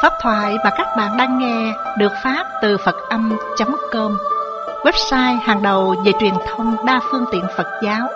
Pháp thoại mà các bạn đang nghe được phát từ Phật-âm.com, website hàng đầu về truyền thông đa phương tiện Phật giáo.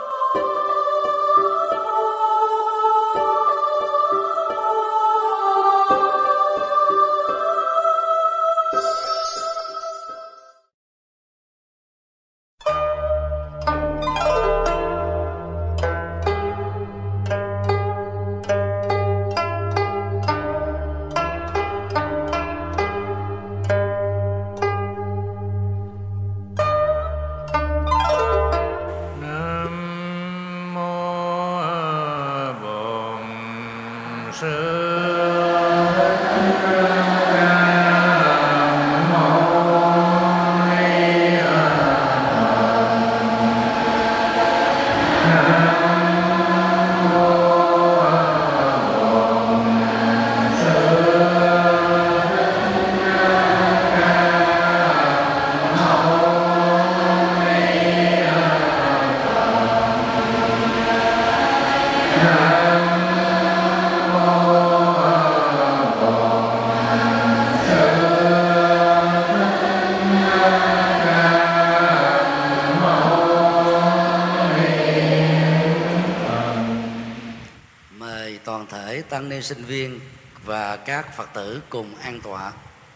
Tăng ni sinh viên và các Phật tử cùng an tọa.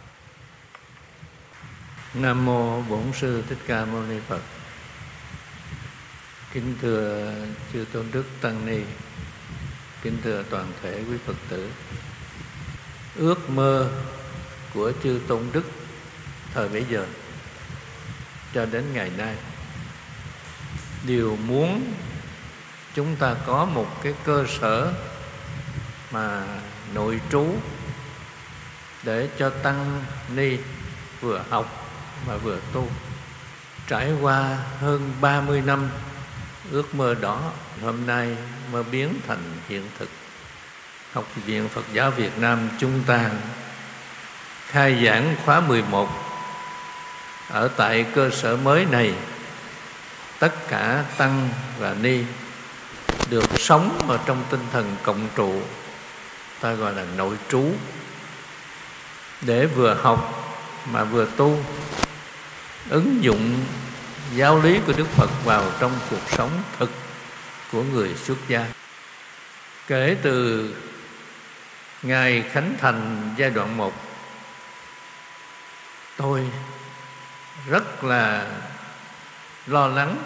Nam mô Bổn Sư Thích Ca Mâu Ni Phật. Kính thưa chư tôn đức tăng ni, kính thưa toàn thể quý Phật tử. Ước mơ của chư tôn đức thời bấy giờ cho đến ngày nay đều muốn chúng ta có một cái cơ sở mà nội trú để cho tăng ni vừa học mà vừa tu. Trải qua hơn 30 năm, ước mơ đó hôm nay mới biến thành hiện thực. Học viện Phật giáo Việt Nam chúng ta khai giảng khóa 11 ở tại cơ sở mới này. Tất cả tăng và ni được sống ở trong tinh thần cộng trụ, ta gọi là nội trú, để vừa học mà vừa tu, ứng dụng giáo lý của Đức Phật vào trong cuộc sống thực của người xuất gia. Kể từ ngày khánh thành giai đoạn 1, tôi rất là lo lắng,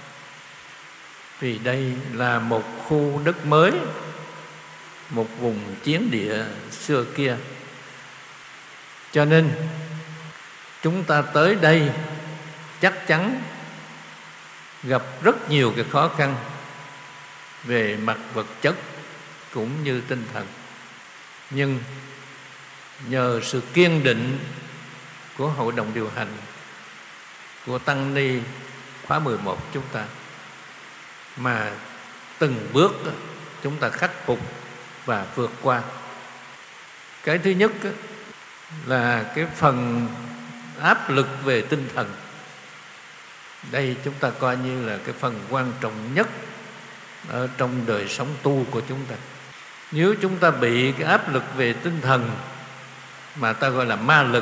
vì đây là một khu đất mới, một vùng chiến địa xưa kia. Cho nên chúng ta tới đây chắc chắn gặp rất nhiều cái khó khăn về mặt vật chất cũng như tinh thần. Nhưng nhờ sự kiên định của hội đồng điều hành, của tăng ni khóa 11 chúng ta, mà từng bước chúng ta khắc phục và vượt qua. Cái thứ nhất là cái phần áp lực về tinh thần. Đây chúng ta coi như là cái phần quan trọng nhất ở trong đời sống tu của chúng ta. Nếu chúng ta bị cái áp lực về tinh thần mà ta gọi là ma lực,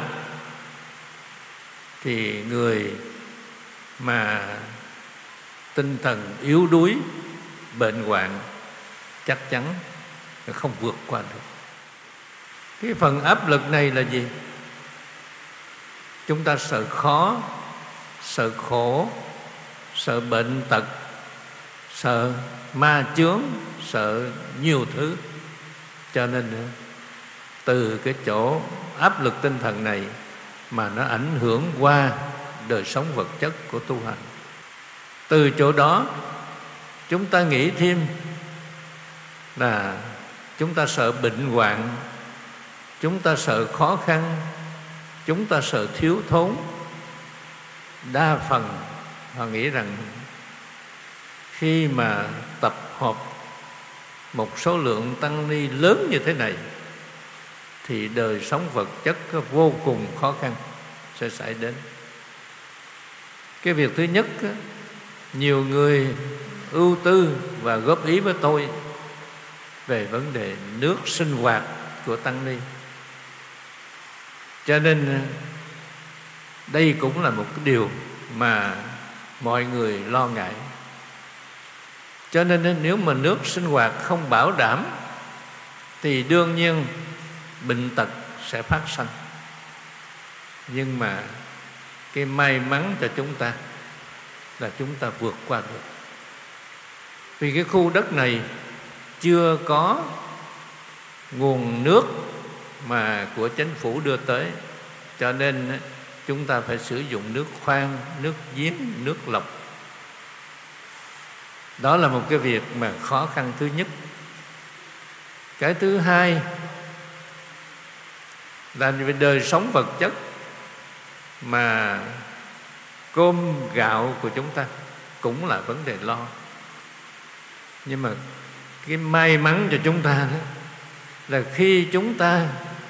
thì người mà tinh thần yếu đuối, bệnh hoạn chắc chắn không vượt qua được. Cái phần áp lực này là gì? Chúng ta sợ khó, sợ khổ, sợ bệnh tật, sợ ma chướng, sợ nhiều thứ. Cho nên từ cái chỗ áp lực tinh thần này mà nó ảnh hưởng qua đời sống vật chất của tu hành. Từ chỗ đó chúng ta nghĩ thêm là chúng ta sợ bệnh hoạn, chúng ta sợ khó khăn, chúng ta sợ thiếu thốn. Đa phần họ nghĩ rằng khi mà tập hợp một số lượng tăng ni lớn như thế này thì đời sống vật chất vô cùng khó khăn sẽ xảy đến. Cái việc thứ nhất, nhiều người ưu tư và góp ý với tôi về vấn đề nước sinh hoạt của tăng ni. Cho nên đây cũng là một cái điều mà mọi người lo ngại. Cho nên nếu mà nước sinh hoạt không bảo đảm thì đương nhiên bệnh tật sẽ phát sinh. Nhưng mà cái may mắn cho chúng ta là chúng ta vượt qua được. Vì cái khu đất này chưa có nguồn nước mà của chính phủ đưa tới, cho nên chúng ta phải sử dụng nước khoan, nước giếng, nước lọc. Đó là một cái việc mà khó khăn thứ nhất. Cái thứ hai là về đời sống vật chất, mà cơm gạo của chúng ta cũng là vấn đề lo. Nhưng mà cái may mắn cho chúng ta đó là khi chúng ta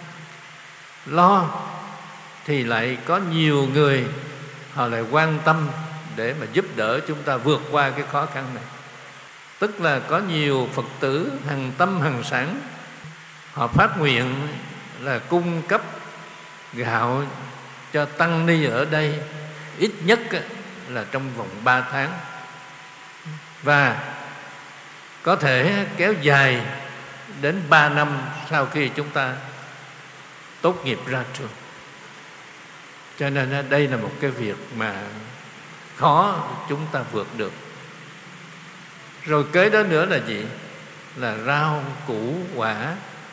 lo thì lại có nhiều người họ lại quan tâm để mà giúp đỡ chúng ta vượt qua cái khó khăn này. Tức là có nhiều Phật tử hằng tâm hằng sản, họ phát nguyện là cung cấp gạo cho tăng ni ở đây ít nhất là trong vòng 3 tháng, và có thể kéo dài đến 3 năm sau khi chúng ta tốt nghiệp ra trường. Cho nên đây là một cái việc mà khó chúng ta vượt được. Rồi kế đó nữa là gì? Là rau củ quả.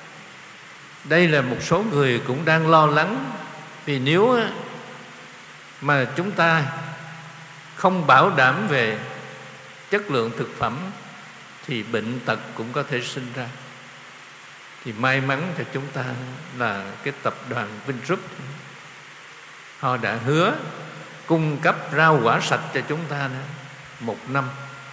Đây là một số người cũng đang lo lắng, vì nếu mà chúng ta không bảo đảm về chất lượng thực phẩm thì bệnh tật cũng có thể sinh ra. Thì may mắn cho chúng ta là cái tập đoàn Vingroup, họ đã hứa cung cấp rau quả sạch cho chúng ta 1 năm.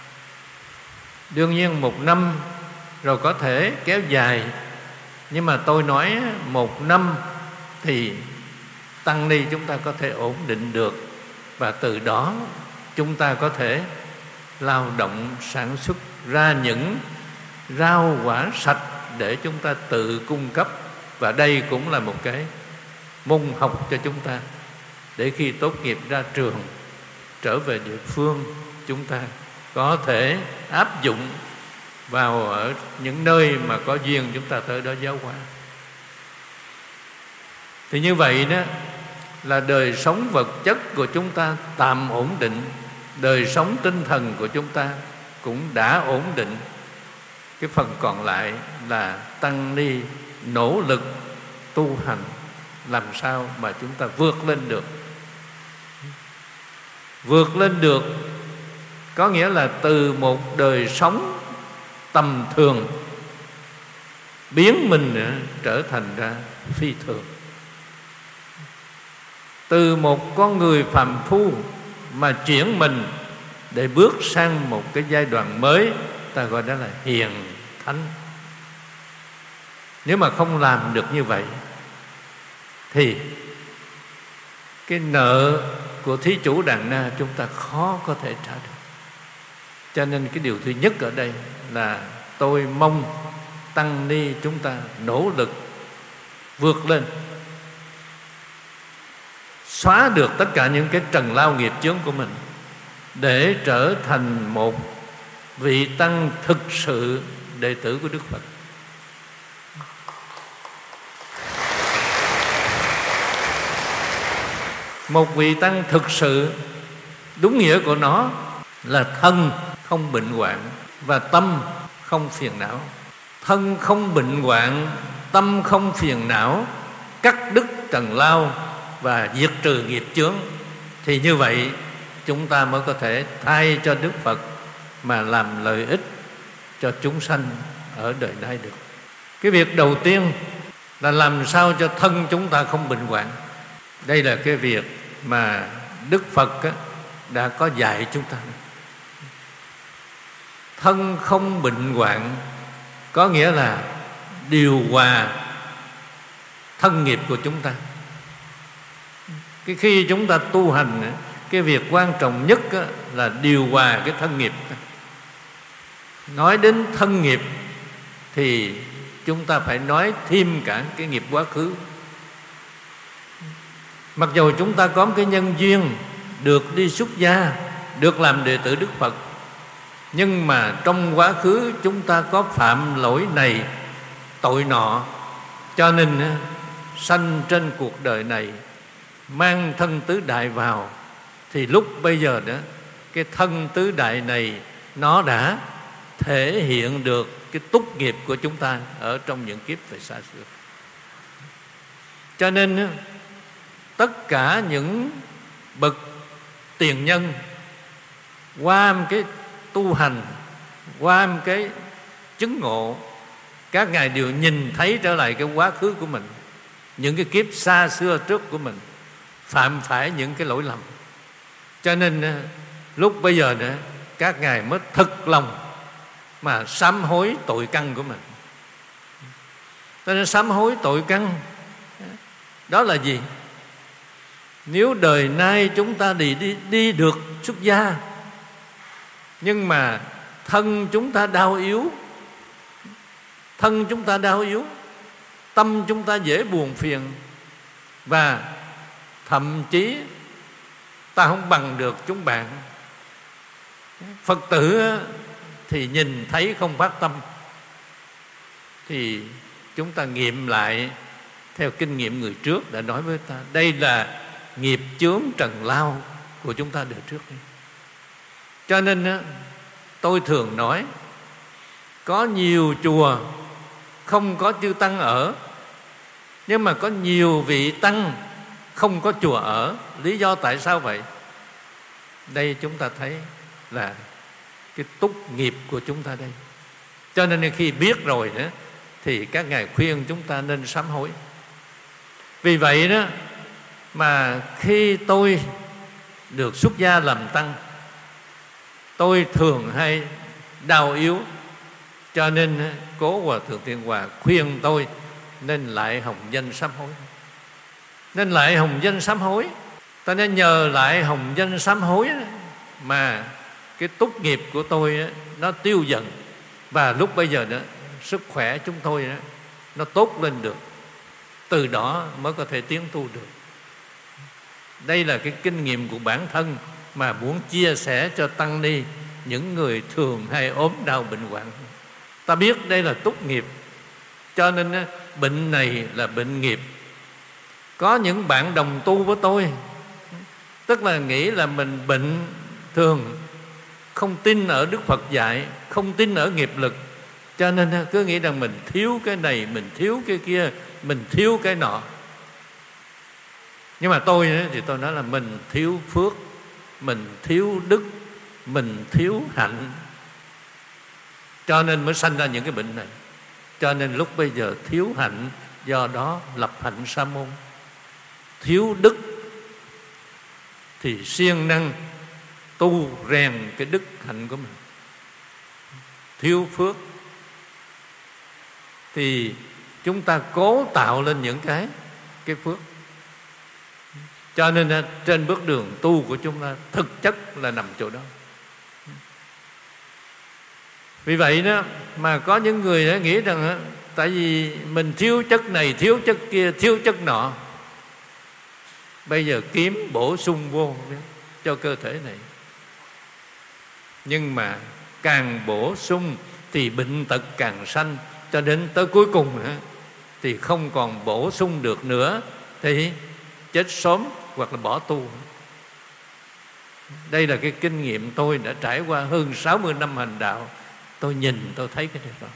Đương nhiên 1 năm rồi có thể kéo dài, nhưng mà tôi nói 1 năm thì tăng ni chúng ta có thể ổn định được, và từ đó chúng ta có thể lao động sản xuất ra những rau quả sạch để chúng ta tự cung cấp. Và đây cũng là một cái môn học cho chúng ta, để khi tốt nghiệp ra trường trở về địa phương, chúng ta có thể áp dụng vào ở những nơi mà có duyên chúng ta tới đó giáo hóa. Thì như vậy đó là đời sống vật chất của chúng ta tạm ổn định, đời sống tinh thần của chúng ta cũng đã ổn định. Cái phần còn lại là tăng ni nỗ lực tu hành làm sao mà chúng ta vượt lên được. Vượt lên được có nghĩa là từ một đời sống tầm thường biến mình trở thành ra phi thường. Từ một con người phàm phu mà chuyển mình để bước sang một cái giai đoạn mới, ta gọi đó là hiền thánh. Nếu mà không làm được như vậy thì cái nợ của thí chủ Đàn Na chúng ta khó có thể trả được. Cho nên cái điều thứ nhất ở đây là tôi mong tăng ni chúng ta nỗ lực vượt lên, xóa được tất cả những cái trần lao nghiệp chướng của mình, để trở thành một vị tăng thực sự đệ tử của Đức Phật. Một vị tăng thực sự, đúng nghĩa của nó là thân không bệnh hoạn và tâm không phiền não. Thân không bệnh hoạn, tâm không phiền não, cắt đứt trần lao và diệt trừ nghiệp chướng. Thì như vậy chúng ta mới có thể thay cho Đức Phật mà làm lợi ích cho chúng sanh ở đời nay được. Cái việc đầu tiên là làm sao cho thân chúng ta không bệnh hoạn. Đây là cái việc mà Đức Phật đã có dạy chúng ta. Thân không bệnh hoạn có nghĩa là điều hòa thân nghiệp của chúng ta. Khi chúng ta tu hành, cái việc quan trọng nhất là điều hòa cái thân nghiệp. Nói đến thân nghiệp thì chúng ta phải nói thêm cả cái nghiệp quá khứ. Mặc dù chúng ta có một cái nhân duyên được đi xuất gia, được làm đệ tử Đức Phật, nhưng mà trong quá khứ chúng ta có phạm lỗi này tội nọ, cho nên sanh trên cuộc đời này mang thân tứ đại vào, thì lúc bây giờ đó cái thân tứ đại này nó đã thể hiện được cái túc nghiệp của chúng ta ở trong những kiếp về xa xưa. Cho nên tất cả những bậc tiền nhân qua một cái tu hành, qua một cái chứng ngộ, các ngài đều nhìn thấy trở lại cái quá khứ của mình, những cái kiếp xa xưa trước của mình phạm phải những cái lỗi lầm. Cho nên lúc bây giờ nữa các ngài mới thực lòng mà sám hối tội căn của mình. Cho nên sám hối tội căn đó là gì? Nếu đời nay chúng ta đi được xuất gia, nhưng mà thân chúng ta đau yếu, thân chúng ta đau yếu, tâm chúng ta dễ buồn phiền, và thậm chí ta không bằng được chúng bạn. Phật tử thì nhìn thấy không phát tâm, thì chúng ta nghiệm lại theo kinh nghiệm người trước đã nói với ta, đây là nghiệp chướng trần lao của chúng ta đời trước. Cho nên tôi thường nói, có nhiều chùa không có chư tăng ở, nhưng mà có nhiều vị tăng không có chùa ở. Lý do tại sao vậy? Đây chúng ta thấy là cái túc nghiệp của chúng ta đây. Cho nên khi biết rồi đó, thì các ngài khuyên chúng ta nên sám hối. Vì vậy đó mà khi tôi được xuất gia làm tăng, tôi thường hay đau yếu. Cho nên Cố Hòa Thượng Thiên Hòa khuyên tôi nên lại hồng danh sám hối. Nên lại hồng danh sám hối. Ta nên nhờ lại hồng danh sám hối đó, mà cái túc nghiệp của tôi đó, nó tiêu dần. Và lúc bây giờ đó, sức khỏe chúng tôi đó, nó tốt lên được. Từ đó mới có thể tiến tu được. Đây là cái kinh nghiệm của bản thân mà muốn chia sẻ cho tăng ni, những người thường hay ốm đau bệnh hoạn. Ta biết đây là túc nghiệp, cho nên bệnh này là bệnh nghiệp. Có những bạn đồng tu với tôi, tức là nghĩ là mình bệnh thường, không tin ở Đức Phật dạy, không tin ở nghiệp lực, cho nên cứ nghĩ rằng mình thiếu cái này, mình thiếu cái kia, mình thiếu cái nọ. Nhưng mà tôi thì tôi nói là mình thiếu phước, mình thiếu đức, mình thiếu hạnh, cho nên mới sanh ra những cái bệnh này. Cho nên lúc bây giờ thiếu hạnh, do đó lập hạnh sa môn. Thiếu đức thì siêng năng tu rèn cái đức hạnh của mình. Thiếu phước thì chúng ta cố tạo lên những cái phước. Cho nên trên bước đường tu của chúng ta thực chất là nằm chỗ đó. Vì vậy đó mà có những người nghĩ rằng tại vì mình thiếu chất này, thiếu chất kia, thiếu chất nọ, bây giờ kiếm bổ sung vô cho cơ thể này. Nhưng mà càng bổ sung thì bệnh tật càng sanh, cho đến tới cuối cùng thì không còn bổ sung được nữa, thì chết sớm hoặc là bỏ tu. Đây là cái kinh nghiệm tôi đã trải qua hơn 60 năm hành đạo. Tôi nhìn tôi thấy cái điều đó.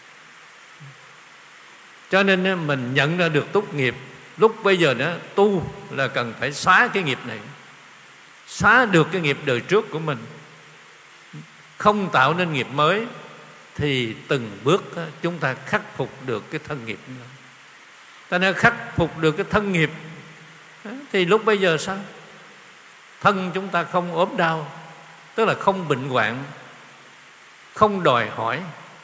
Cho nên mình nhận ra được túc nghiệp. Lúc bây giờ đó tu là cần phải xóa cái nghiệp này, xóa được cái nghiệp đời trước của mình, không tạo nên nghiệp mới, thì từng bước chúng ta khắc phục được cái thân nghiệp. Ta nên khắc phục được cái thân nghiệp thì lúc bây giờ sao? Thân chúng ta không ốm đau, tức là không bệnh hoạn, không đòi hỏi.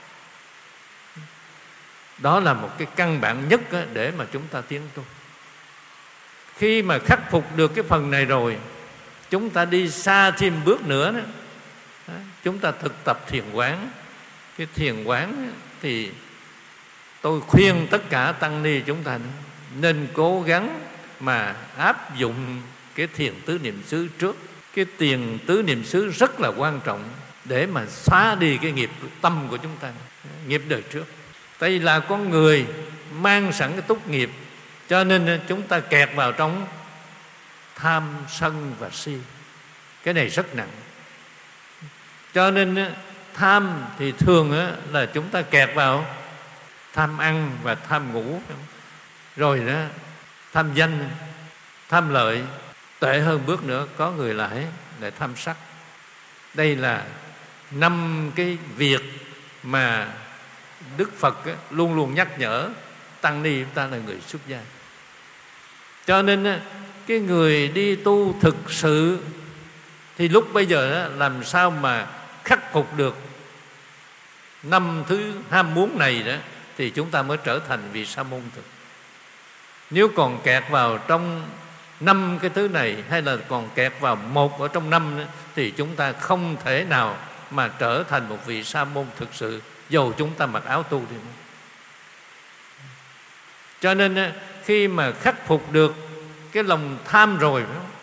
Đó là một cái căn bản nhất để mà chúng ta tiến tu. Khi mà khắc phục được cái phần này rồi, chúng ta đi xa thêm bước nữa đó. Chúng ta thực tập thiền quán. Cái thiền quán thì tôi khuyên tất cả tăng ni chúng ta nên cố gắng mà áp dụng cái thiền tứ niệm xứ trước. Cái thiền tứ niệm xứ rất là quan trọng để mà xóa đi cái nghiệp tâm của chúng ta, nghiệp đời trước. Tại vì là con người mang sẵn cái túc nghiệp, cho nên chúng ta kẹt vào trong tham, sân và si. Cái này rất nặng. Cho nên tham thì thường là chúng ta kẹt vào tham ăn và tham ngủ. Rồi đó tham danh, tham lợi. Tệ hơn bước nữa, có người lại tham sắc. Đây là 5 cái việc mà Đức Phật luôn luôn nhắc nhở tăng ni chúng ta là người xuất gia. Cho nên cái người đi tu thực sự thì lúc bây giờ làm sao mà khắc phục được 5 thứ ham muốn này đó, thì chúng ta mới trở thành vị sa môn thực. Nếu còn kẹt vào trong 5 cái thứ này, hay là còn kẹt vào một ở trong 5 nữa, thì chúng ta không thể nào mà trở thành một vị sa môn thực sự, dầu chúng ta mặc áo tu đi. Cho nên khi mà khắc phục được cái lòng tham rồi,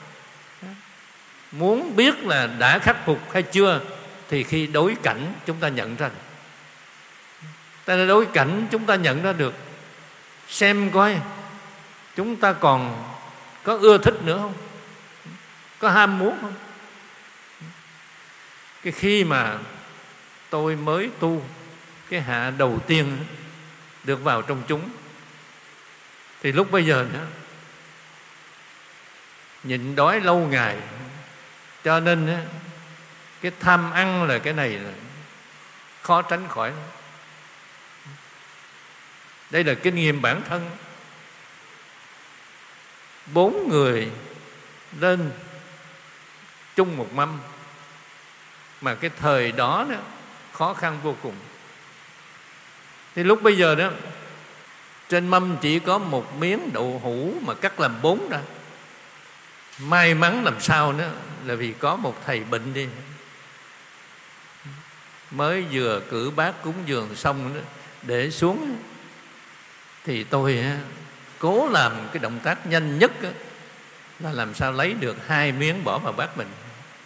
muốn biết là đã khắc phục hay chưa, thì khi đối cảnh chúng ta nhận ra được. Ta đối cảnh chúng ta nhận ra được, xem coi chúng ta còn có ưa thích nữa không, có ham muốn không. Cái khi mà tôi mới tu cái hạ đầu tiên được vào trong chúng, thì lúc bây giờ nữa nhịn đói lâu ngày, cho nên cái tham ăn là cái này là khó tránh khỏi. Đây là kinh nghiệm bản thân. 4 người lên chung một mâm, mà cái thời đó khó khăn vô cùng. Thì lúc bây giờ đó, trên mâm chỉ có một miếng đậu hũ mà cắt làm 4 ra. May mắn làm sao nữa là vì có một thầy bệnh đi, mới vừa cử bát cúng dường xong đó, để xuống, thì tôi cố làm cái động tác nhanh nhất là làm sao lấy được 2 miếng bỏ vào bát mình.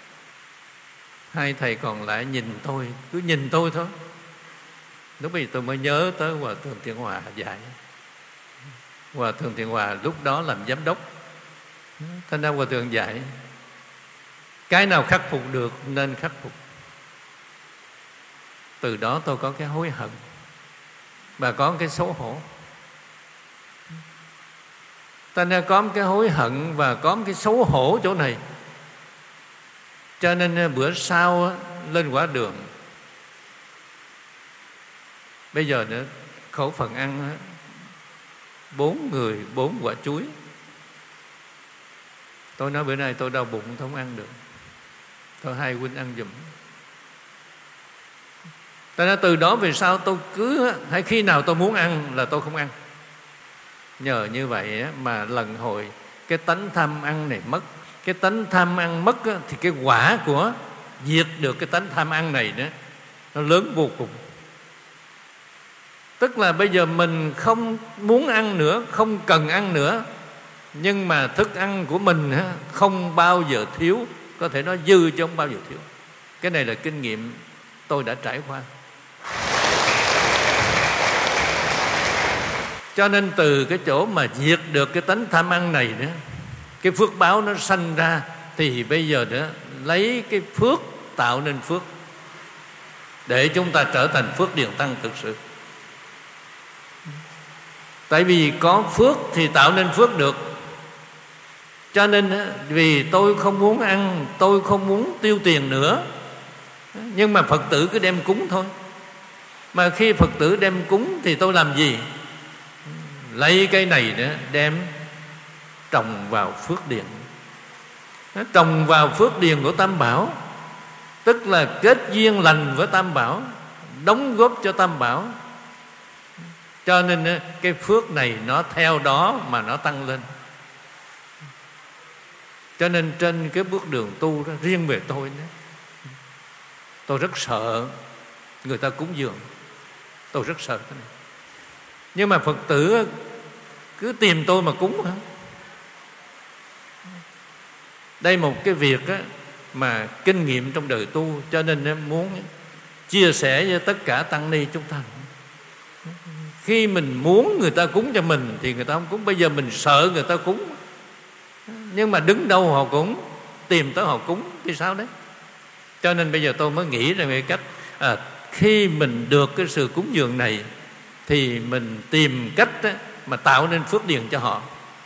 2 thầy còn lại nhìn tôi, cứ nhìn tôi thôi. Lúc bây giờ tôi mới nhớ tới Hòa Thượng Thiện Hòa dạy. Hòa Thượng Thiện Hòa lúc đó làm giám đốc, thành ra Hòa Thượng dạy cái nào khắc phục được nên khắc phục. Từ đó tôi có cái hối hận và có cái xấu hổ. Ta nên có một cái hối hận và có một cái xấu hổ chỗ này. Cho nên bữa sau lên quả đường, bây giờ nữa khẩu phần ăn 4 người 4 quả chuối. Tôi nói bữa nay tôi đau bụng, tôi không ăn được, thôi 2 huynh ăn giùm. Ta nói từ đó về sau tôi cứ hay khi nào tôi muốn ăn là tôi không ăn. Nhờ như vậy mà lần hồi cái tánh tham ăn này mất. Cái tánh tham ăn mất thì cái quả của diệt được cái tánh tham ăn này đó, nó lớn vô cùng. Tức là bây giờ mình không muốn ăn nữa, không cần ăn nữa, nhưng mà thức ăn của mình không bao giờ thiếu. Có thể nói dư chứ không bao giờ thiếu. Cái này là kinh nghiệm tôi đã trải qua. Cho nên từ cái chỗ mà diệt được cái tánh tham ăn này nữa, cái phước báo nó sanh ra, thì bây giờ nữa lấy cái phước tạo nên phước, để chúng ta trở thành phước điền tăng thực sự. Tại vì có phước thì tạo nên phước được. Cho nên vì tôi không muốn ăn, tôi không muốn tiêu tiền nữa, nhưng mà Phật tử cứ đem cúng thôi. Mà khi Phật tử đem cúng thì tôi làm gì? Lấy cái này nữa đem trồng vào phước điền. Nó trồng vào phước điền của Tam Bảo, tức là kết duyên lành với Tam Bảo, đóng góp cho Tam Bảo. Cho nên cái phước này nó theo đó mà nó tăng lên. Cho nên trên cái bước đường tu đó, riêng về tôi đó, tôi rất sợ người ta cúng dường. Tôi rất sợ cái này. Nhưng mà Phật tử cứ tìm tôi mà cúng hả? Đây một cái việc á, mà kinh nghiệm trong đời tu, cho nên muốn chia sẻ với tất cả tăng ni chúng ta. Khi mình muốn người ta cúng cho mình thì người ta không cúng. Bây giờ mình sợ người ta cúng, nhưng mà đứng đâu họ cũng tìm tới họ cúng thì sao đấy. Cho nên bây giờ tôi mới nghĩ ra cái cách khi mình được cái sự cúng dường này thì mình tìm cách mà tạo nên phước điền cho họ.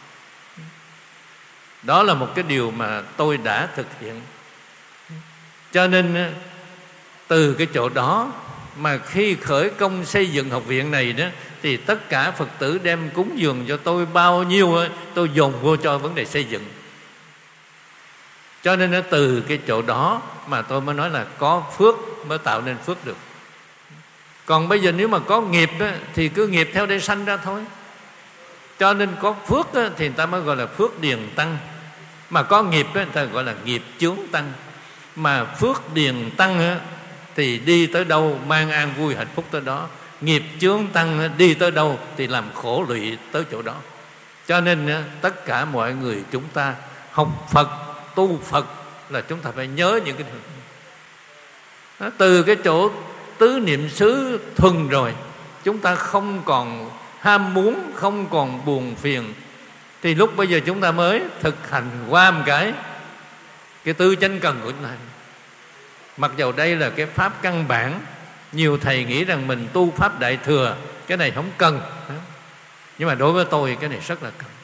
Đó là một cái điều mà tôi đã thực hiện. Cho nên từ cái chỗ đó mà khi khởi công xây dựng học viện này đó, thì tất cả Phật tử đem cúng dường cho tôi bao nhiêu tôi dồn vô cho vấn đề xây dựng. Cho nên từ cái chỗ đó mà tôi mới nói là có phước mới tạo nên phước được. Còn bây giờ nếu mà có nghiệp thì cứ nghiệp theo đây sanh ra thôi. Cho nên có phước thì người ta mới gọi là phước điền tăng. Mà có nghiệp người ta gọi là nghiệp chướng tăng. Mà phước điền tăng thì đi tới đâu mang an vui hạnh phúc tới đó. Nghiệp chướng tăng đi tới đâu thì làm khổ lụy tới chỗ đó. Cho nên tất cả mọi người chúng ta học Phật, tu Phật là chúng ta phải nhớ những cái đó. Từ cái chỗ tứ niệm xứ thuần rồi, chúng ta không còn ham muốn, không còn buồn phiền, thì lúc bây giờ chúng ta mới thực hành qua một cái tứ chánh cần của chúng ta. Mặc dầu đây là cái pháp căn bản, nhiều thầy nghĩ rằng mình tu pháp đại thừa cái này không cần, nhưng mà đối với tôi cái này rất là cần.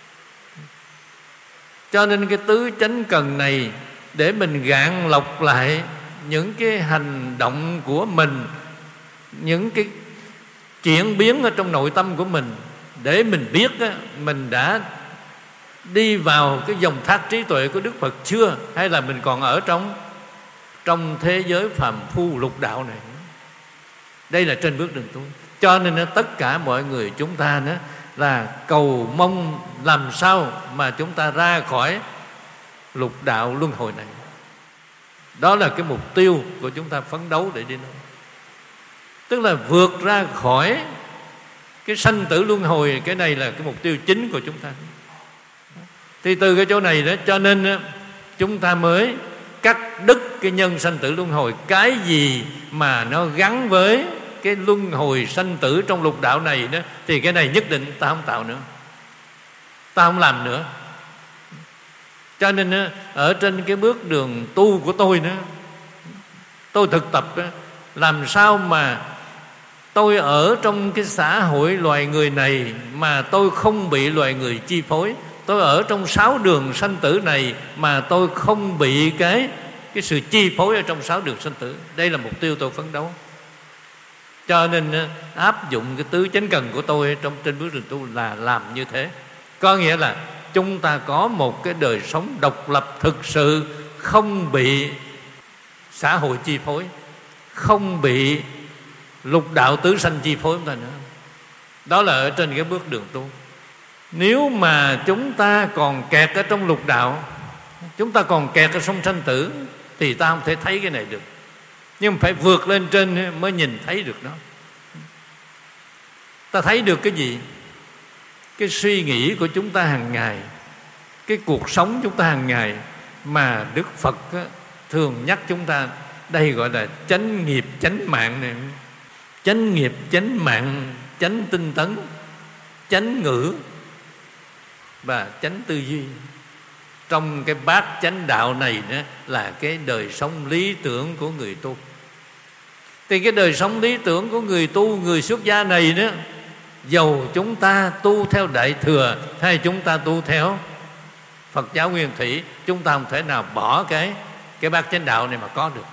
Cho nên cái tứ chánh cần này để mình gạn lọc lại những cái hành động của mình, những cái chuyển biến ở trong nội tâm của mình, để mình biết mình đã đi vào cái dòng thác trí tuệ của Đức Phật chưa, hay là mình còn ở trong thế giới phàm phu lục đạo này. Đây là trên bước đường tu. Cho nên tất cả mọi người chúng ta là cầu mong làm sao mà chúng ta ra khỏi lục đạo luân hồi này. Đó là cái mục tiêu của chúng ta phấn đấu để đi. Tức là vượt ra khỏi cái sanh tử luân hồi. Cái này là cái mục tiêu chính của chúng ta. Thì từ cái chỗ này đó, cho nên chúng ta mới cắt đứt cái nhân sanh tử luân hồi. Cái gì mà nó gắn với cái luân hồi sanh tử trong lục đạo này đó, thì cái này nhất định ta không tạo nữa, ta không làm nữa. Cho nên ở trên cái bước đường tu của tôi nữa, tôi thực tập làm sao mà tôi ở trong cái xã hội loài người này mà tôi không bị loài người chi phối. Tôi ở trong 6 đường sanh tử này mà tôi không bị cái sự chi phối ở trong 6 đường sanh tử. Đây là mục tiêu tôi phấn đấu. Cho nên áp dụng cái tứ chánh cần của tôi trên bước đường tu là làm như thế. Có nghĩa là chúng ta có một cái đời sống độc lập thực sự, không bị xã hội chi phối, không bị lục đạo tứ sanh chi phối chúng ta nữa. Đó là ở trên cái bước đường tu. Nếu mà chúng ta còn kẹt ở trong lục đạo, chúng ta còn kẹt ở trong sanh tử, thì ta không thể thấy cái này được. Nhưng phải vượt lên trên mới nhìn thấy được nó. Ta thấy được cái gì? Cái suy nghĩ của chúng ta hàng ngày, cái cuộc sống chúng ta hàng ngày mà Đức Phật thường nhắc chúng ta. Đây gọi là chánh nghiệp chánh mạng này. Chánh nghiệp chánh mạng, chánh tinh tấn, chánh ngữ và chánh tư duy. Trong cái bát chánh đạo này đó là cái đời sống lý tưởng của người tu. Thì cái đời sống lý tưởng của người tu, người xuất gia này đó, dầu chúng ta tu theo Đại Thừa hay chúng ta tu theo Phật giáo Nguyên Thủy, chúng ta không thể nào bỏ cái bát chánh đạo này mà có được.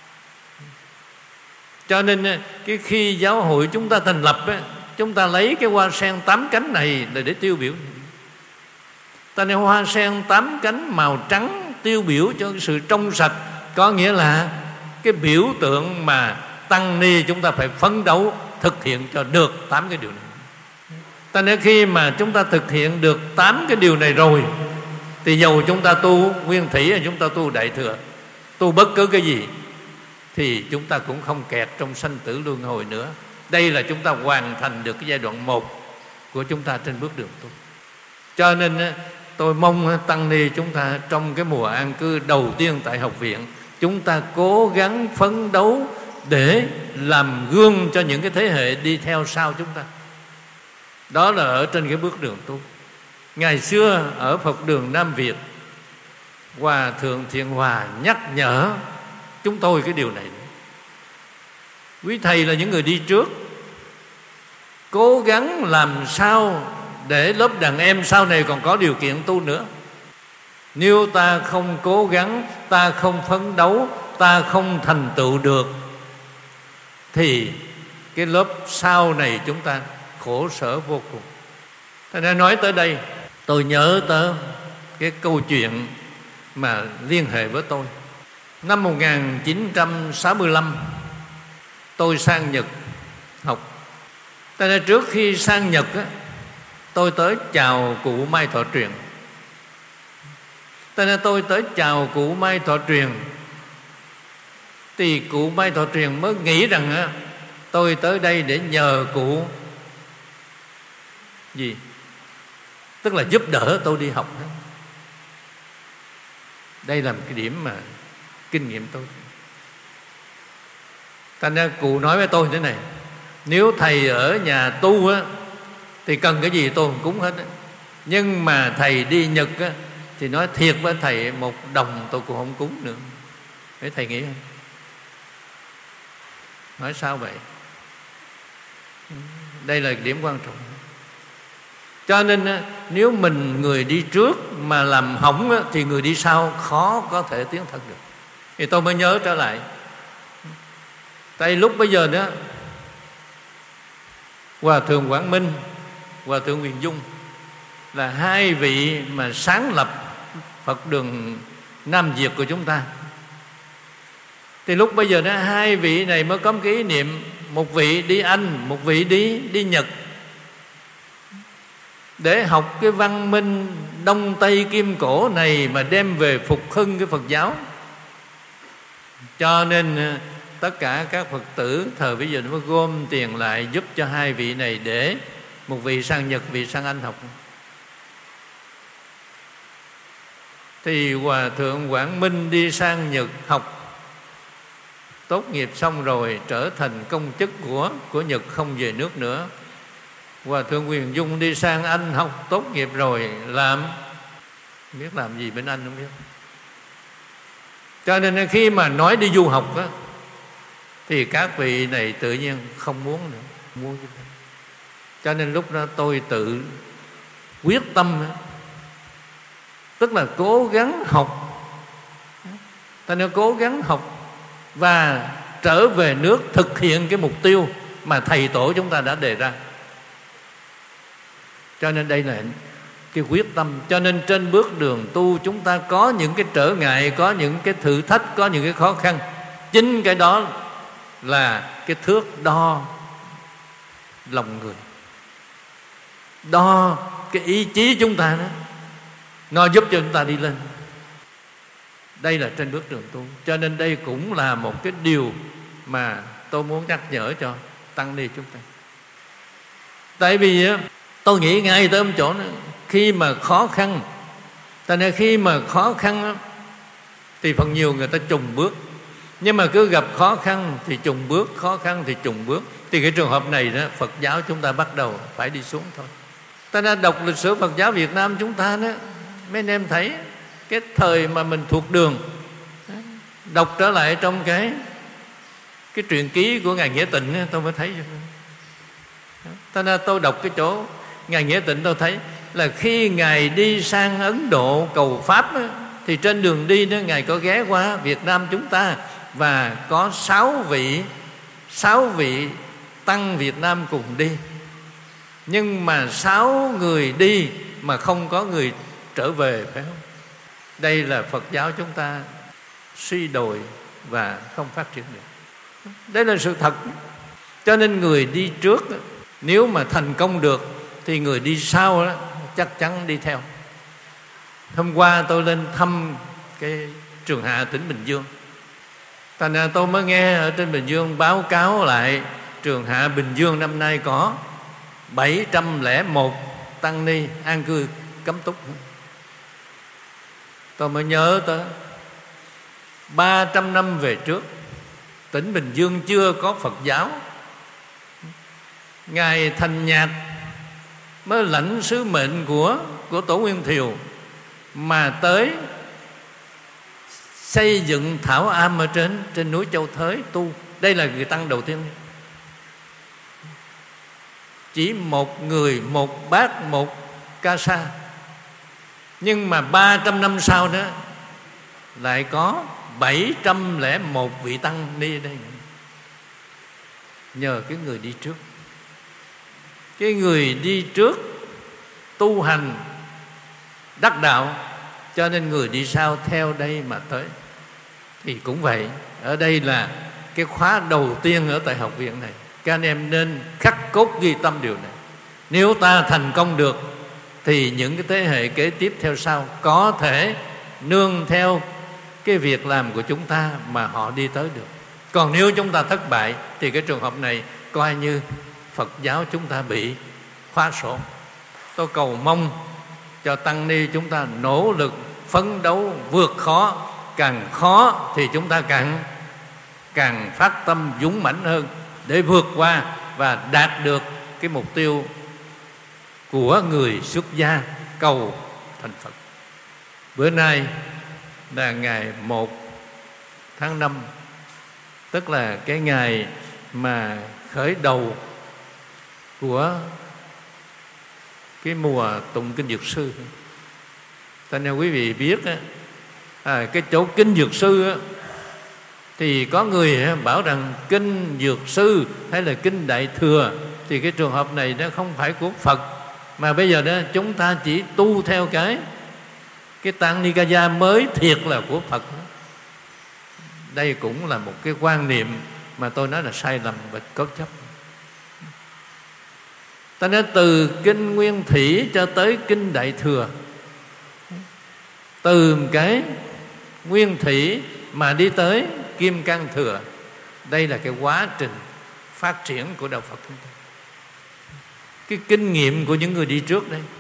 Cho nên cái khi giáo hội chúng ta thành lập á, chúng ta lấy cái hoa sen 8 cánh này là để tiêu biểu. Ta nói hoa sen 8 cánh màu trắng tiêu biểu cho cái sự trong sạch, có nghĩa là cái biểu tượng mà tăng ni chúng ta phải phấn đấu thực hiện cho được 8 cái điều này. Ta nói khi mà chúng ta thực hiện được 8 cái điều này rồi, thì dầu chúng ta tu Nguyên Thủy hay chúng ta tu Đại Thừa, tu bất cứ cái gì, thì chúng ta cũng không kẹt trong sanh tử luân hồi nữa. Đây là chúng ta hoàn thành được cái giai đoạn 1 của chúng ta trên bước đường tu. Cho nên tôi mong tăng ni chúng ta trong cái mùa an cư đầu tiên tại học viện, chúng ta cố gắng phấn đấu để làm gương cho những cái thế hệ đi theo sau chúng ta. Đó là ở trên cái bước đường tu. Ngày xưa ở Phật đường Nam Việt, Hòa Thượng Thiện Hòa nhắc nhở chúng tôi cái điều này. Quý thầy là những người đi trước, cố gắng làm sao để lớp đàn em sau này còn có điều kiện tu nữa. Nếu ta không cố gắng, ta không phấn đấu, ta không thành tựu được, thì cái lớp sau này chúng ta khổ sở vô cùng. Thế nên nói tới đây, tôi nhớ tới cái câu chuyện mà liên hệ với tôi. Năm 1965 tôi sang Nhật học. Thế nên trước khi sang Nhật á, tôi tới chào cụ Mai Thọ Truyền. Thế nên tôi tới chào cụ Mai Thọ Truyền, thì cụ Mai Thọ Truyền mới nghĩ rằng á, tôi tới đây để nhờ cụ gì? Tức là giúp đỡ tôi đi học. Đây là một cái điểm mà kinh nghiệm tôi. Thành ra cụ nói với tôi thế này: nếu thầy ở nhà tu á, thì cần cái gì tôi cũng cúng hết á. Nhưng mà thầy đi Nhật á, thì nói thiệt với thầy, một đồng tôi cũng không cúng nữa. Để thầy nghĩ không? Nói sao vậy? Đây là điểm quan trọng. Cho nên á, nếu mình người đi trước mà làm hỏng á, thì người đi sau khó có thể tiến thân được. Thì tôi mới nhớ trở lại. Tại lúc bây giờ đó, Hòa Thượng Quảng Minh, Hòa Thượng Huyền Dung là hai vị mà sáng lập Phật đường Nam Việt của chúng ta. Thì lúc bây giờ đó, hai vị này mới có một cái ý niệm, một vị đi Anh, một vị đi Nhật, để học cái văn minh Đông Tây Kim Cổ này mà đem về phục hưng cái Phật giáo. Cho nên tất cả các Phật tử thời bây giờ nó mới gom tiền lại giúp cho hai vị này, để một vị sang Nhật, vị sang Anh học. Thì Hòa Thượng Quảng Minh đi sang Nhật học, tốt nghiệp xong rồi trở thành công chức của Nhật, không về nước nữa. Hòa Thượng Huyền Dung đi sang Anh học, tốt nghiệp rồi làm, biết làm gì bên Anh không biết. Cho nên khi mà nói đi du học á, thì các vị này tự nhiên không muốn nữa, muốn. Cho nên lúc đó tôi tự quyết tâm, tức là cố gắng học. Ta nên cố gắng học và trở về nước thực hiện cái mục tiêu mà thầy tổ chúng ta đã đề ra. Cho nên đây là cái quyết tâm. Cho nên trên bước đường tu chúng ta có những cái trở ngại, có những cái thử thách, có những cái khó khăn. Chính cái đó là cái thước đo lòng người, đo cái ý chí chúng ta đó, nó giúp cho chúng ta đi lên. Đây là trên bước đường tu. Cho nên đây cũng là một cái điều mà tôi muốn nhắc nhở cho tăng ni chúng ta. Tại vì tôi nghĩ ngay tới một chỗ đó, khi mà khó khăn, tại nên khi mà khó khăn thì phần nhiều người ta chùng bước. Nhưng mà cứ gặp khó khăn thì chùng bước, khó khăn thì chùng bước. Thì cái trường hợp này đó, Phật giáo chúng ta bắt đầu phải đi xuống thôi. Ta đã đọc lịch sử Phật giáo Việt Nam chúng ta đó, mấy anh em thấy cái thời mà mình thuộc đường, đọc trở lại trong cái truyện ký của Ngài Nghĩa Tịnh, tôi mới thấy. Ta nên tôi đọc cái chỗ Ngài Nghĩa Tịnh, tôi thấy là khi Ngài đi sang Ấn Độ cầu Pháp đó, thì trên đường đi đó Ngài có ghé qua Việt Nam chúng ta, và có 6 vị tăng Việt Nam cùng đi. Nhưng mà 6 người đi mà không có người trở về, phải không? Đây là Phật giáo chúng ta suy đồi và không phát triển được. Đây là sự thật. Cho nên người đi trước nếu mà thành công được thì người đi sau đó chắc chắn đi theo. Hôm qua tôi lên thăm cái Trường Hạ tỉnh Bình Dương. Thành ra tôi mới nghe ở trên Bình Dương báo cáo lại Trường Hạ Bình Dương năm nay có 701 tăng ni an cư cấm túc. tôi mới nhớ tới 300 năm về trước, tỉnh Bình Dương chưa có Phật giáo. Ngài Thành Nhạc mới lãnh sứ mệnh của Tổ Nguyên Thiều mà tới xây dựng thảo am ở trên núi Châu Thới tu. Đây là người tăng đầu tiên. Chỉ một người, một bát, một ca sa. Nhưng mà 300 năm sau đó lại có 701 vị tăng đi đây. Nhờ cái người đi trước. Cái người đi trước tu hành đắc đạo, cho nên người đi sau theo đây mà tới. Thì cũng vậy, ở đây là cái khóa đầu tiên ở tại học viện này. Các anh em nên khắc cốt ghi tâm điều này. Nếu ta thành công được thì những cái thế hệ kế tiếp theo sau có thể nương theo cái việc làm của chúng ta mà họ đi tới được. Còn nếu chúng ta thất bại thì cái trường hợp này coi như Phật giáo chúng ta bị khóa sổ. Tôi cầu mong cho tăng ni chúng ta nỗ lực phấn đấu vượt khó. Càng khó thì chúng ta càng phát tâm dũng mãnh hơn để vượt qua và đạt được cái mục tiêu của người xuất gia cầu thành Phật. Bữa nay là ngày 1 tháng 5, tức là cái ngày mà khởi đầu của cái mùa tụng kinh Dược Sư. Cho nên quý vị biết cái chỗ kinh Dược Sư thì có người bảo rằng kinh Dược Sư hay là kinh Đại Thừa, thì cái trường hợp này nó không phải của Phật, mà bây giờ đó chúng ta chỉ tu theo cái Tạng Nikaya mới thiệt là của Phật. Đây cũng là một cái quan niệm mà tôi nói là sai lầm và cố chấp. Ta nói từ kinh Nguyên Thủy cho tới kinh Đại Thừa, từ cái Nguyên Thủy mà đi tới Kim Cang Thừa, đây là cái quá trình phát triển của đạo Phật chúng ta. Cái kinh nghiệm của những người đi trước đây,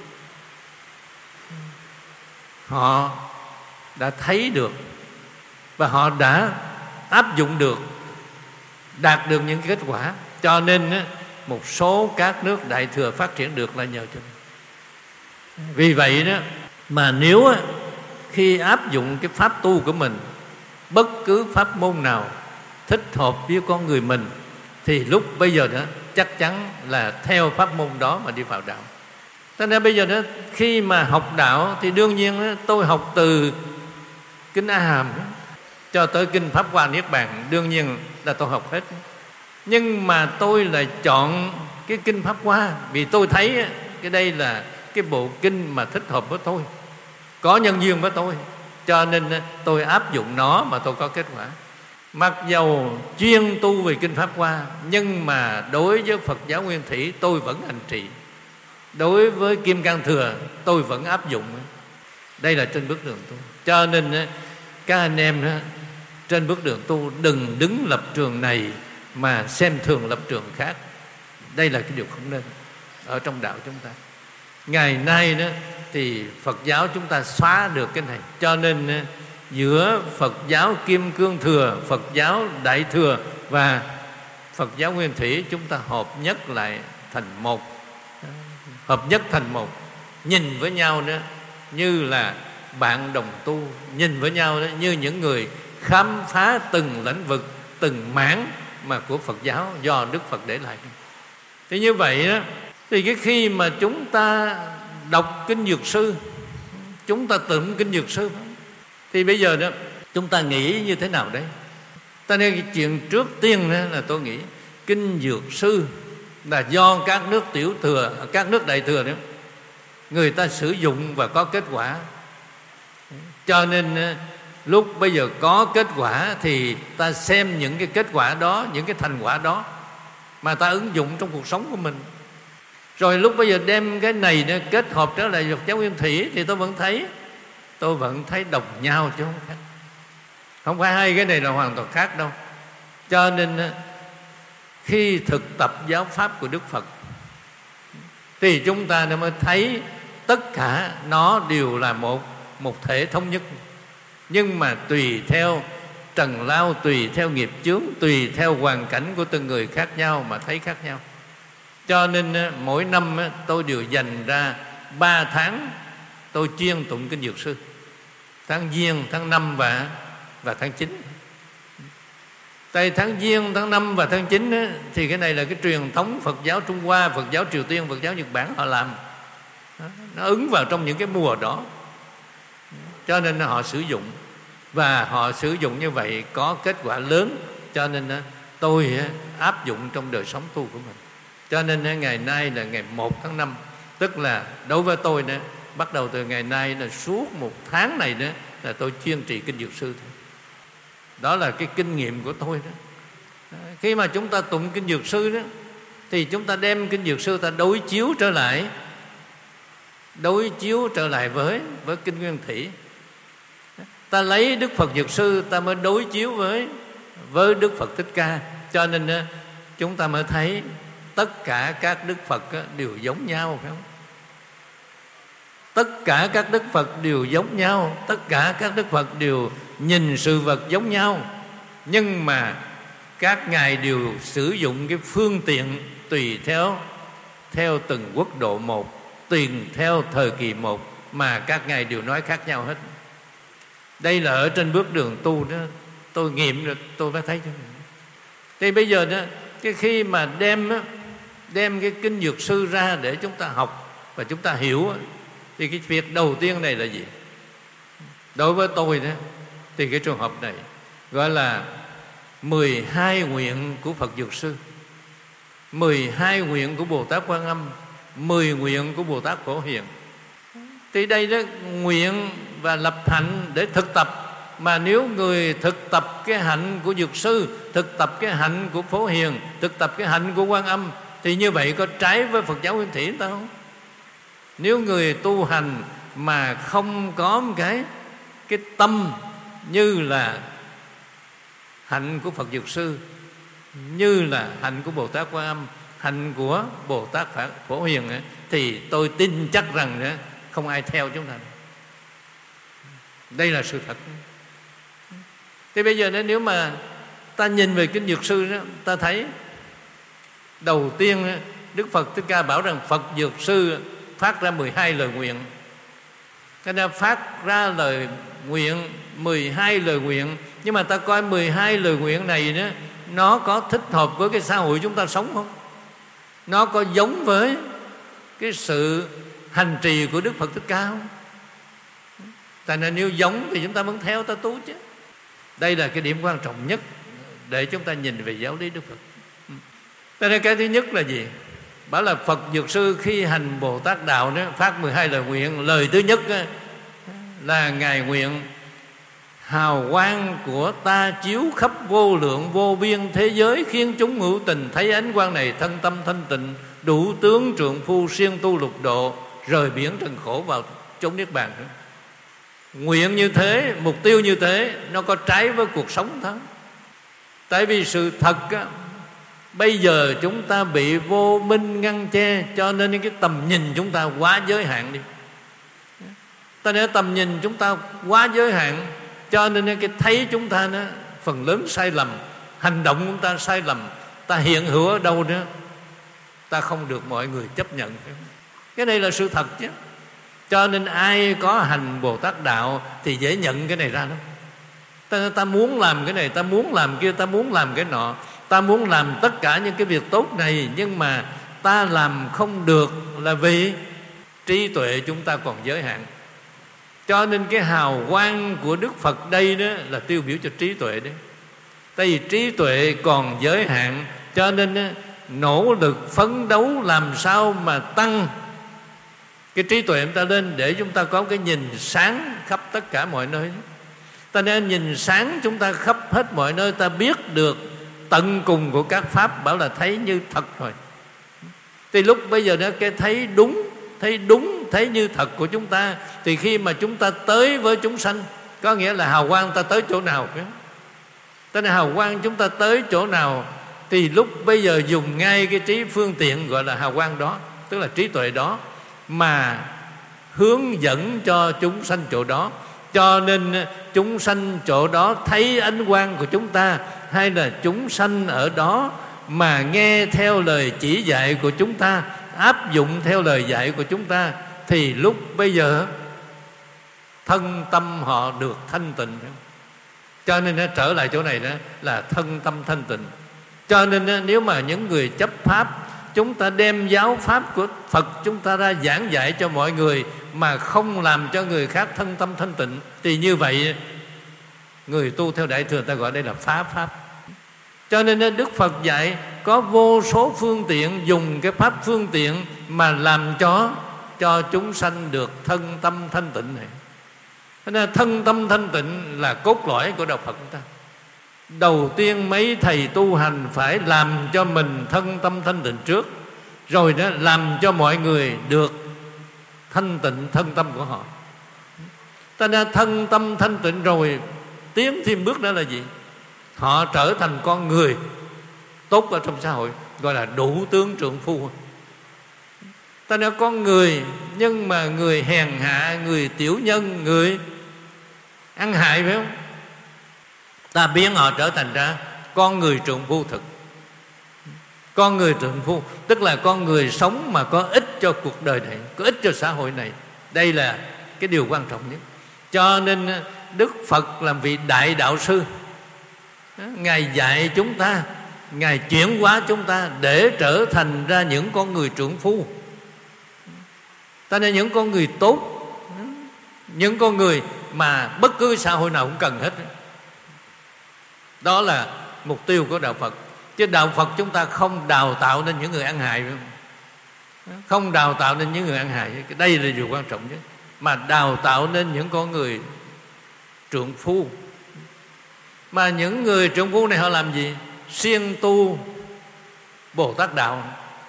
họ đã thấy được và họ đã áp dụng được, đạt được những kết quả. Cho nên một số các nước Đại Thừa phát triển được là nhờ cho. Vì vậy đó mà nếu khi áp dụng cái pháp tu của mình, bất cứ pháp môn nào thích hợp với con người mình, thì lúc bây giờ đó chắc chắn là theo pháp môn đó mà đi vào đạo. Cho nên bây giờ đó khi mà học đạo thì đương nhiên đó, tôi học từ kinh A Hàm cho tới kinh Pháp Hoa Niết Bàn, đương nhiên là tôi học hết. Nhưng mà tôi lại chọn cái kinh Pháp Hoa vì tôi thấy cái đây là cái bộ kinh mà thích hợp với tôi, có nhân duyên với tôi, cho nên tôi áp dụng nó mà tôi có kết quả. Mặc dầu chuyên tu về kinh Pháp Hoa, nhưng mà đối với Phật giáo Nguyên Thủy tôi vẫn hành trì, đối với Kim Cang Thừa tôi vẫn áp dụng. Đây là trên bước đường tu. Cho nên các anh em trên bước đường tu đừng đứng lập trường này mà xem thường lập trường khác. Đây là cái điều không nên ở trong đạo chúng ta. Ngày nay đó thì Phật giáo chúng ta xóa được cái này. Cho nên giữa Phật giáo Kim Cang Thừa, Phật giáo Đại Thừa và Phật giáo Nguyên Thủy chúng ta hợp nhất lại thành một. Hợp nhất thành một, nhìn với nhau đó như là bạn đồng tu, nhìn với nhau đó như những người khám phá từng lĩnh vực, từng mảng mà của Phật giáo do Đức Phật để lại. Thì như vậy đó, thì cái khi mà chúng ta đọc kinh Dược Sư, chúng ta tụng kinh Dược Sư, thì bây giờ đó chúng ta nghĩ như thế nào đấy? Ta nên cái chuyện trước tiên đó là tôi nghĩ kinh Dược Sư là do các nước tiểu thừa, các nước Đại Thừa đó người ta sử dụng và có kết quả. Cho nên lúc bây giờ có kết quả thì ta xem những cái kết quả đó, những cái thành quả đó mà ta ứng dụng trong cuộc sống của mình. Rồi lúc bây giờ đem cái này nó kết hợp trở lại Phật giáo Nguyên Thủy thì tôi vẫn thấy đồng nhau chứ không khác. Không phải hai cái này là hoàn toàn khác đâu. Cho nên khi thực tập giáo pháp của Đức Phật thì chúng ta mới thấy tất cả nó đều là một thể thống nhất. Nhưng mà tùy theo trần lao, tùy theo nghiệp chướng, tùy theo hoàn cảnh của từng người khác nhau mà thấy khác nhau. Cho nên mỗi năm tôi đều dành ra 3 tháng tôi chuyên tụng kinh Dược Sư. Tháng Giêng, tháng 5 và tháng 9. Tại tháng Giêng, tháng 5 và tháng 9 thì cái này là cái truyền thống Phật giáo Trung Hoa, Phật giáo Triều Tiên, Phật giáo Nhật Bản họ làm. Nó ứng vào trong những cái mùa đó. Cho nên họ sử dụng. Và họ sử dụng như vậy có kết quả lớn. Cho nên tôi áp dụng trong đời sống tu của mình. Cho nên ngày nay là ngày 1 tháng 5. Tức là đối với tôi nữa, bắt đầu từ ngày nay là suốt 1 tháng này nữa là tôi chuyên trì kinh Dược Sư thôi. Đó là cái kinh nghiệm của tôi đó. Khi mà chúng ta tụng kinh Dược Sư đó, thì chúng ta đem kinh Dược Sư ta đối chiếu trở lại với kinh Nguyên Thủy. Ta lấy Đức Phật Dược Sư ta mới đối chiếu với Đức Phật Thích Ca. Cho nên chúng ta mới thấy tất cả các Đức Phật đều giống nhau, phải không? Tất cả các Đức Phật đều giống nhau, tất cả các Đức Phật đều nhìn sự vật giống nhau. Nhưng mà các ngài đều sử dụng cái phương tiện tùy theo từng quốc độ một, tùy theo thời kỳ một, mà các ngài đều nói khác nhau hết. Đây là ở trên bước đường tu đó, tôi nghiệm được, tôi mới thấy cho mình. Thì bây giờ đó, cái khi mà đem cái kinh Dược Sư ra để chúng ta học và chúng ta hiểu, thì cái việc đầu tiên này là gì? Đối với tôi đó, thì cái trường hợp này gọi là 12 nguyện của Phật Dược Sư, 12 nguyện của Bồ Tát Quan Âm, 10 nguyện của Bồ Tát Phổ Hiền. Thì đây đó, nguyện và lập hạnh để thực tập. Mà nếu người thực tập cái hạnh của Dược Sư, thực tập cái hạnh của Phổ Hiền, thực tập cái hạnh của Quan Âm, thì như vậy có trái với Phật giáo Nguyên Thủy người ta không? Nếu người tu hành mà không có một cái tâm như là hạnh của Phật Dược Sư, như là hạnh của Bồ Tát Quan Âm, hạnh của Bồ Tát Phổ Hiền, thì tôi tin chắc rằng không ai theo chúng ta. Đây là sự thật. Thì bây giờ nếu mà ta nhìn về kinh Dược Sư đó, ta thấy đầu tiên Đức Phật Thích Ca bảo rằng Phật Dược Sư phát ra 12 lời nguyện. Cái này phát ra lời nguyện 12 lời nguyện. Nhưng mà ta coi 12 lời nguyện này đó, nó có thích hợp với cái xã hội chúng ta sống không? Nó có giống với cái sự hành trì của Đức Phật Thích Ca không? Tại nên nếu giống thì chúng ta vẫn theo, ta tu chứ. Đây là cái điểm quan trọng nhất để chúng ta nhìn về giáo lý Đức Phật. Tại nên cái thứ nhất là gì? Bảo là Phật Dược Sư khi hành Bồ Tát Đạo đó, phát 12 lời nguyện. Lời thứ nhất là ngài nguyện hào quang của ta chiếu khắp vô lượng vô biên thế giới, khiến chúng hữu tình thấy ánh quang này thân tâm thanh tịnh, đủ tướng trượng phu siêng tu lục độ, rời biển trần khổ vào chốn niết bàn. Nguyện như thế, mục tiêu như thế, nó có trái với cuộc sống đó. Tại vì sự thật bây giờ chúng ta bị vô minh ngăn che, cho nên cái tầm nhìn chúng ta quá giới hạn đi. Ta nói tầm nhìn chúng ta quá giới hạn, cho nên cái thấy chúng ta nó phần lớn sai lầm, hành động chúng ta sai lầm, ta hiện hữu ở đâu nữa ta không được mọi người chấp nhận. Cái này là sự thật chứ. Cho nên ai có hành Bồ Tát Đạo thì dễ nhận cái này ra lắm. Ta muốn làm cái này, ta muốn làm kia, ta muốn làm cái nọ, ta muốn làm tất cả những cái việc tốt này, nhưng mà ta làm không được là vì trí tuệ chúng ta còn giới hạn. Cho nên cái hào quang của Đức Phật đây đó là tiêu biểu cho trí tuệ đấy. Tại vì trí tuệ còn giới hạn, cho nên nỗ lực phấn đấu làm sao mà tăng cái trí tuệ chúng ta lên, để chúng ta có cái nhìn sáng khắp tất cả mọi nơi. Ta nên nhìn sáng chúng ta khắp hết mọi nơi, ta biết được tận cùng của các pháp, bảo là thấy như thật rồi. Thì lúc bây giờ đó cái thấy đúng, thấy như thật của chúng ta, thì khi mà chúng ta tới với chúng sanh, có nghĩa là hào quang ta tới chỗ nào, ta nói hào quang chúng ta tới chỗ nào, thì lúc bây giờ dùng ngay cái trí phương tiện gọi là hào quang đó, tức là trí tuệ đó, mà hướng dẫn cho chúng sanh chỗ đó. Cho nên chúng sanh chỗ đó thấy ánh quang của chúng ta, hay là chúng sanh ở đó mà nghe theo lời chỉ dạy của chúng ta, áp dụng theo lời dạy của chúng ta, thì lúc bây giờ thân tâm họ được thanh tịnh. Cho nên trở lại chỗ này đó là thân tâm thanh tịnh. Cho nên nếu mà những người chấp pháp, chúng ta đem giáo pháp của Phật chúng ta ra giảng dạy cho mọi người mà không làm cho người khác thân tâm thanh tịnh, thì như vậy người tu theo Đại thừa ta gọi đây là phá pháp. Cho nên Đức Phật dạy có vô số phương tiện, dùng cái pháp phương tiện mà làm cho chúng sanh được thân tâm thanh tịnh này. Thế nên thân tâm thanh tịnh là cốt lõi của đạo Phật chúng ta. Đầu tiên mấy thầy tu hành phải làm cho mình thân tâm thanh tịnh trước, rồi đó làm cho mọi người được thanh tịnh thân tâm của họ. Ta đã thân tâm thanh tịnh rồi, tiến thêm bước đó là gì? Họ trở thành con người tốt ở trong xã hội, gọi là đủ tướng trượng phu. Ta đã con người, nhưng mà người hèn hạ, người tiểu nhân, người ăn hại, phải không? Ta biến họ trở thành ra con người trượng phu thực. Con người trượng phu tức là con người sống mà có ích cho cuộc đời này, có ích cho xã hội này. Đây là cái điều quan trọng nhất. Cho nên Đức Phật làm vị đại đạo sư, Ngài dạy chúng ta, Ngài chuyển hóa chúng ta để trở thành ra những con người trượng phu. Ta nên những con người tốt, những con người mà bất cứ xã hội nào cũng cần hết. Đó là mục tiêu của đạo Phật. Chứ đạo Phật chúng ta không đào tạo nên những người ăn hại, không đào tạo nên những người ăn hại. Đây là điều quan trọng nhất. Mà đào tạo nên những con người trượng phu. Mà những người trượng phu này họ làm gì? Siêng tu Bồ Tát đạo.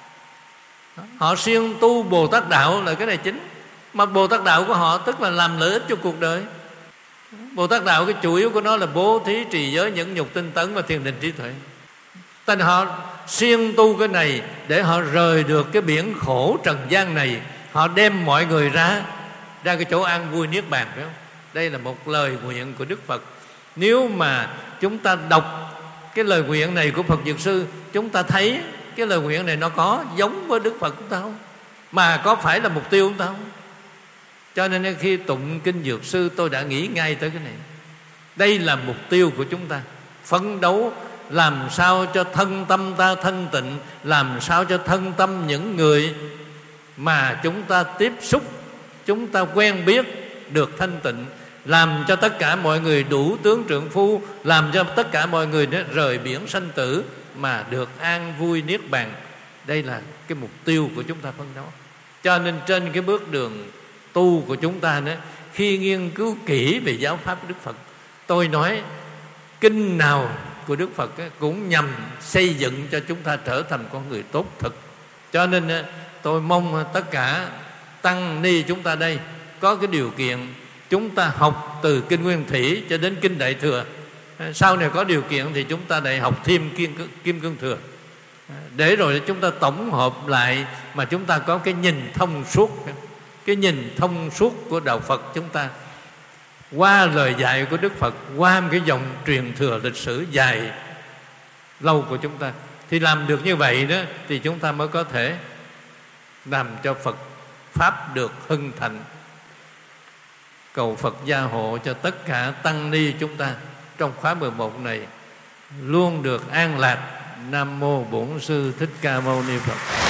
Họ siêng tu Bồ Tát đạo là cái này chính. Mà Bồ Tát đạo của họ tức là làm lợi ích cho cuộc đời. Bồ Tát đạo cái chủ yếu của nó là bố thí, trì giới, nhẫn nhục, tinh tấn và thiền định trí tuệ. Nên họ siêng tu cái này để họ rời được cái biển khổ trần gian này. Họ đem mọi người ra cái chỗ an vui niết bàn, phải không? Đây là một lời nguyện của Đức Phật. Nếu mà chúng ta đọc cái lời nguyện này của Phật Dược Sư, chúng ta thấy cái lời nguyện này nó có giống với Đức Phật chúng ta không? Mà có phải là mục tiêu chúng ta không? Cho nên khi tụng kinh Dược Sư, tôi đã nghĩ ngay tới cái này. Đây là mục tiêu của chúng ta. Phấn đấu làm sao cho thân tâm ta thanh tịnh, làm sao cho thân tâm những người mà chúng ta tiếp xúc, chúng ta quen biết được thanh tịnh, làm cho tất cả mọi người đủ tướng trượng phu, làm cho tất cả mọi người rời biển sanh tử mà được an vui niết bàn. Đây là cái mục tiêu của chúng ta phấn đấu. Cho nên trên cái bước đường tu của chúng ta nữa, khi nghiên cứu kỹ về giáo pháp của Đức Phật, tôi nói kinh nào của Đức Phật cũng nhằm xây dựng cho chúng ta trở thành con người tốt thực. Cho nên tôi mong tất cả tăng ni chúng ta đây có cái điều kiện chúng ta học từ kinh Nguyên Thủy cho đến kinh Đại Thừa. Sau này có điều kiện thì chúng ta lại học thêm Kim Cương Thừa, để rồi chúng ta tổng hợp lại mà chúng ta có cái nhìn thông suốt. Cái nhìn thông suốt của đạo Phật chúng ta qua lời dạy của Đức Phật, qua một cái dòng truyền thừa lịch sử dài lâu của chúng ta. Thì làm được như vậy đó thì chúng ta mới có thể làm cho Phật Pháp được hưng thịnh. Cầu Phật gia hộ cho tất cả tăng ni chúng ta trong khóa 11 này luôn được an lạc. Nam mô Bổn Sư Thích Ca Mâu Ni Phật.